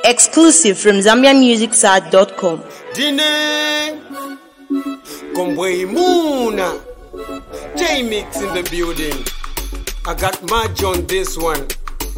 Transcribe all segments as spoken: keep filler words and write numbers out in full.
Exclusive from Zambia Music Site dot com. Dine Kombwe Muna J-Mix in the building. I got Marge on this one.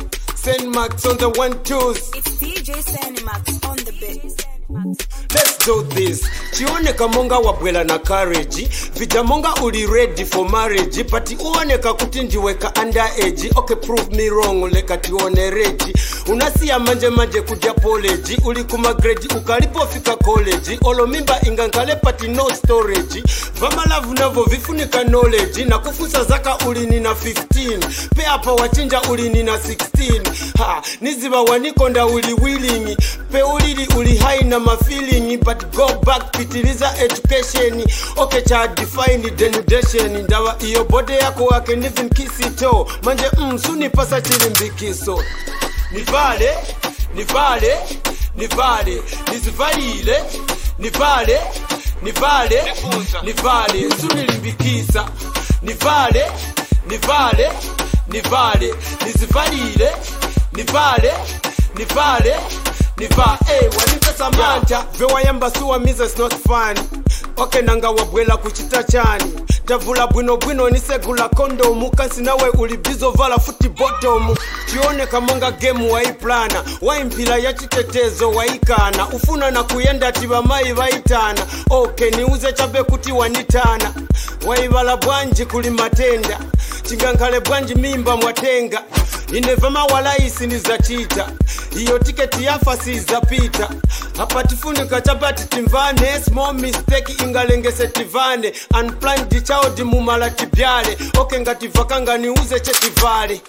Send Max on the one twos. It's D J Sanimax on the beat. Let's do this. Chioneka monga wabwela na courage. Vijamonga uli ready for marriage. Pati uoneka kutinjiweka underage. Okay, prove me wrong, uleka tione reji. Unasia manje manje kuja poleji. Uli kumagredi ukalipo fika college. Olo mimba ingankale pati no storage. Vama lavu navo vifunika knowledge. Na kufusa zaka uli nina fifteen. Pe hapa wachinja uli nina sixteen. Ha, niziba wanikonda uli willing. Pe ulili uli high na ma feeling, but go back pitiliza education. Okay, child define denudation. Ndawa iyo bode yako I can even kiss it all. Manje msuni pasa chilimbikiso. Nivale, nivale, nivale, nizivalile, nivale, nivale, nivale, suni limbikisa. Nivale, nivale, nivale, nizivalile, nivale, nivale, niva, eh, wanipa samanja. Vewa yamba suwa miza is not fun. Okay, nanga wabwela kuchita chani. Tavula bwino bwino nisegula kondomu. Kansi nawe ulibizo vala futi bottom. Chione kamonga game waiplana. Waimpila ya chitetezo waikana. Ufuna na kuyenda tiba mai waitana. Okay, niuze chabe kuti wanitana. Waibala bwanji kulimatenda. Chingankale bwanji mimba mwatenga. Inevama wala isi nizachita. Iyo tiketi yafa sizapita. Hapa tifunika chabati timvane. Small mistake ingalengese tivane. Unplanned child mumala tibyale. Okay ngati vakanga niuze chetivale.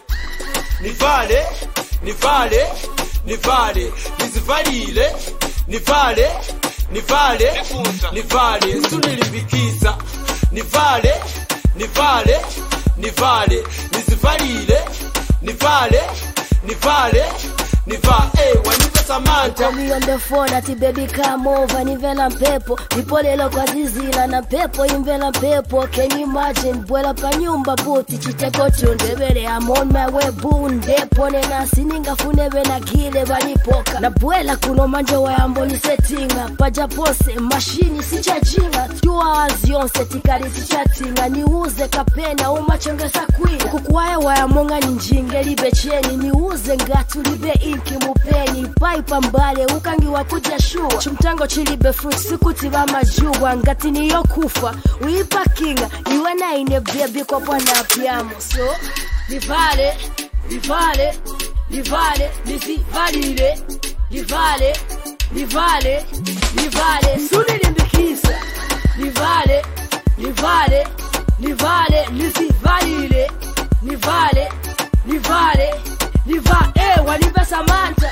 Nivale, nivale, nivale, nizivalile, nivale, nivale, nivale, sunilimbikisa. Nivale, nivale, nivale, nizivalile, nivale, nivale, niva, eh, wanipa samanta. Call me on the phone ati baby come over. Nivela mpepo, nipolelo kwa zizila na mpepo. Invela mpepo, can you imagine? Bwela pa nyumba buti, chiteko chundebele. I'm on my way, bunde. Pone na sininga funebe na gile wanipoka. Na bwela kuno manje wa yamboli settinga. Paja pose, mashini sichajinga. Two hours yonse tikari sichatinga. Niuze kapena, umachongesa kwina. Kukuwae wa yamonga njinge libe cheni. Niuze ngatu libe inki mupeni. Paipa mbale, ukangi wakuja shua. Chumtango chilibe fruit, sikuti wa majuwa. Ngati niyo kufa, uipa kinga. Iwe na ine baby kwa pwana piamo. So, nivale, nivale, nivale, nizivalile. Nivale, nivale, nivale, suni limbikisa. Nivale, nivale, nivale, nizivalile. Nivale, nivale, niva, eh, wanipa samanta.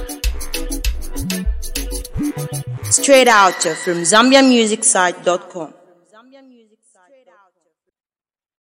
Straight out from Zambia Music Site dot com.